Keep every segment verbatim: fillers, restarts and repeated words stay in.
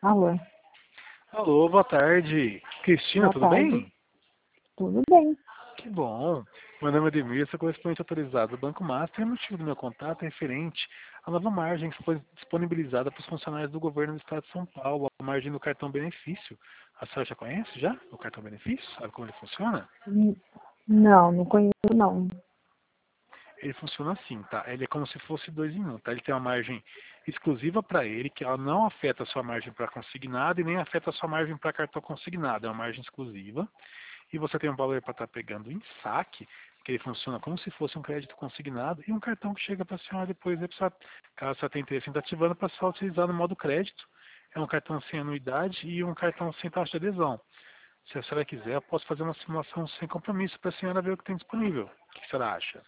Alô, Alô, boa tarde. Cristina, boa tudo tarde. bem? Tudo bem? Que bom. Meu nome é Ademir, sou correspondente autorizado do Banco Master e o motivo do meu contato é referente à nova margem que foi disponibilizada para os funcionários do governo do estado de São Paulo, a margem do cartão benefício. A senhora já conhece já o cartão benefício? Sabe como ele funciona? Hum, Não, não conheço não. Ele funciona assim, tá? Ele é como se fosse dois em um, tá? Ele tem uma margem exclusiva para ele, que ela não afeta a sua margem para consignado e nem afeta a sua margem para cartão consignado. É uma margem exclusiva. E você tem um valor para estar pegando em saque, que ele funciona como se fosse um crédito consignado, e um cartão que chega para a senhora depois, né, pra, caso você tenha interesse em estar ativando, para só utilizar no modo crédito. É um cartão sem anuidade e um cartão sem taxa de adesão. Se a senhora quiser, eu posso fazer uma simulação sem compromisso para a senhora ver o que tem disponível. O que a senhora acha?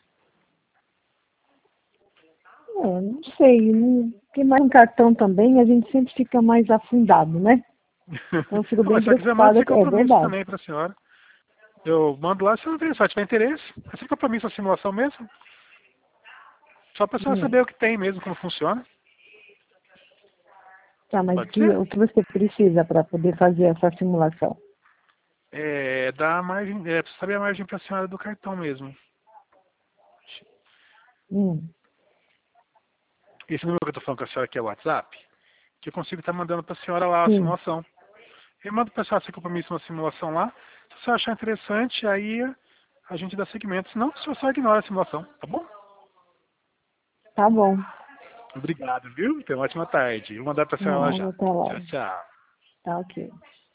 É, não sei, não, porque mais um cartão também a gente sempre fica mais afundado, né? Então eu fico Não, bem mas se ela quiser, manda preocupada, sem é compromisso verdade. também para a senhora. Eu mando lá se ela tiver, se ela tiver interesse. É sem compromisso a simulação mesmo. Só para a senhora Hum. saber o que tem mesmo, como funciona. Tá, mas o Pode que, ser? o que você precisa para poder fazer essa simulação? É, dá a margem, é, precisa saber a margem para a senhora do cartão mesmo. Hum, Esse número que eu estou falando com a senhora aqui é o WhatsApp, que eu consigo estar mandando para a senhora lá a sim, simulação. Eu mando para a senhora sem compromisso uma simulação lá. Se a senhora achar interessante, aí a gente dá seguimento. Senão, a senhora só ignora a simulação, tá bom? tá bom. Obrigado, viu? Tenha uma ótima tarde. Vou mandar para a senhora lá Nada, já. até logo. Tchau, tchau. Tá ok.